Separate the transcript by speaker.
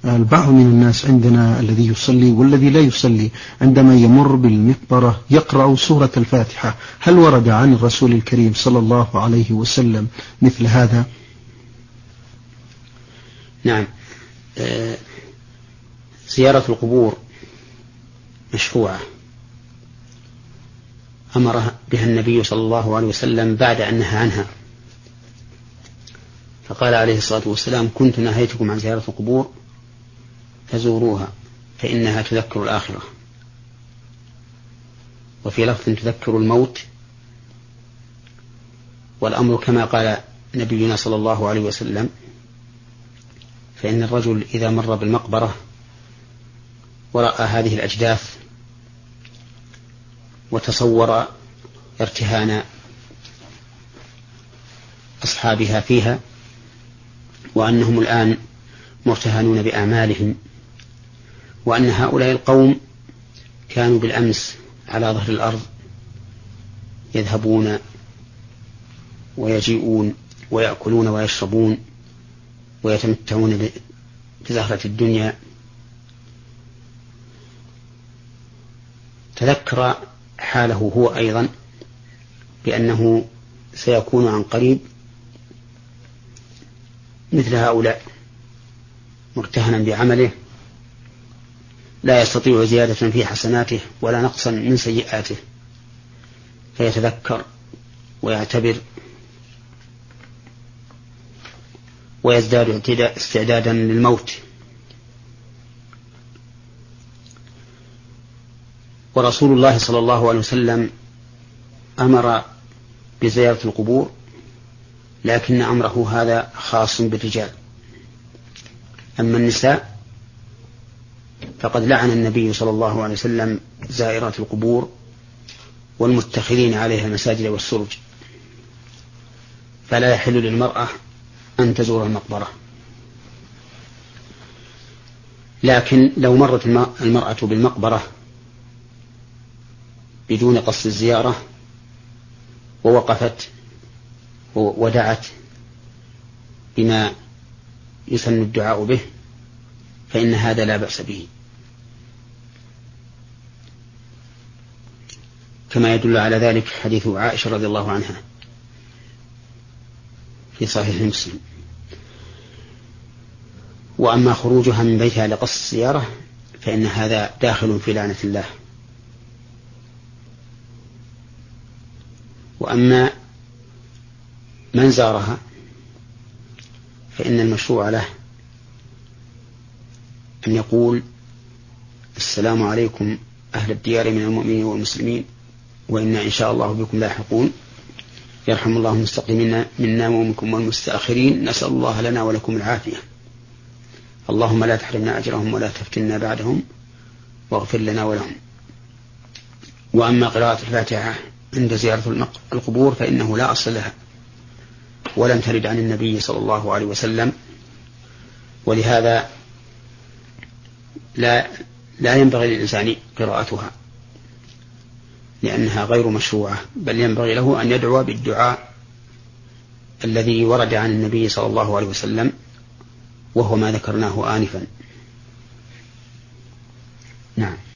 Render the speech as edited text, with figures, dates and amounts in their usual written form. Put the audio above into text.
Speaker 1: البعض من الناس عندنا الذي يصلي والذي لا يصلي عندما يمر بالمقبرة يقرأ سورة الفاتحة، هل ورد عن الرسول الكريم صلى الله عليه وسلم مثل هذا؟
Speaker 2: نعم، زيارة القبور مشروعة أمر بها النبي صلى الله عليه وسلم بعد أن نهى عنها، فقال عليه الصلاة والسلام: كنت نهيتكم عن زيارة القبور فزوروها فإنها تذكر الآخرة. وفي لفظ تذكر الموت. والأمر كما قال نبينا صلى الله عليه وسلم: فإن الرجل إذا مر بالمقبرة ورأى هذه الأجداث وتصور ارتهان أصحابها فيها وأنهم الآن مرتهنون بأعمالهم، وأن هؤلاء القوم كانوا بالأمس على ظهر الأرض يذهبون ويجيئون ويأكلون ويشربون ويتمتعون بزهرة الدنيا، تذكر حاله هو أيضا بأنه سيكون عن قريب مثل هؤلاء مرتهنا بعمله لا يستطيع زيادة في حسناته ولا نقصا من سيئاته، فيتذكر ويعتبر ويزداد استعدادا للموت. ورسول الله صلى الله عليه وسلم أمر بزيارة القبور، لكن أمره هذا خاص بالرجال. أما النساء فقد لعن النبي صلى الله عليه وسلم زائرات القبور والمتخذين عليها المساجد والسرج، فلا يحل للمرأة أن تزور المقبرة. لكن لو مرت المرأة بالمقبرة بدون قصد الزيارة ووقفت ودعت بما يسن الدعاء به فإن هذا لا بأس به، كما يدل على ذلك حديث عائشة رضي الله عنها في صحيح مسلم. وأما خروجها من بيتها لقصد الزيارة فإن هذا داخل في لعنة الله. وأما من زارها فإن المشروع له أن يقول: السلام عليكم أهل الديار من المؤمنين والمسلمين وإنا إن شاء الله بكم لاحقون، يرحم الله المستقدمين منا ومنكم والمستأخرين، نسأل الله لنا ولكم العافية، اللهم لا تحرمنا أجرهم ولا تفتنا بعدهم واغفر لنا ولهم. وأما قراءة الفاتحة عند زيارة القبور فإنه لا أصل لها ولم ترد عن النبي صلى الله عليه وسلم، ولهذا لا ينبغي للإنسان قراءتها لأنها غير مشروعة، بل ينبغي له أن يدعو بالدعاء الذي ورد عن النبي صلى الله عليه وسلم وهو ما ذكرناه آنفا. نعم.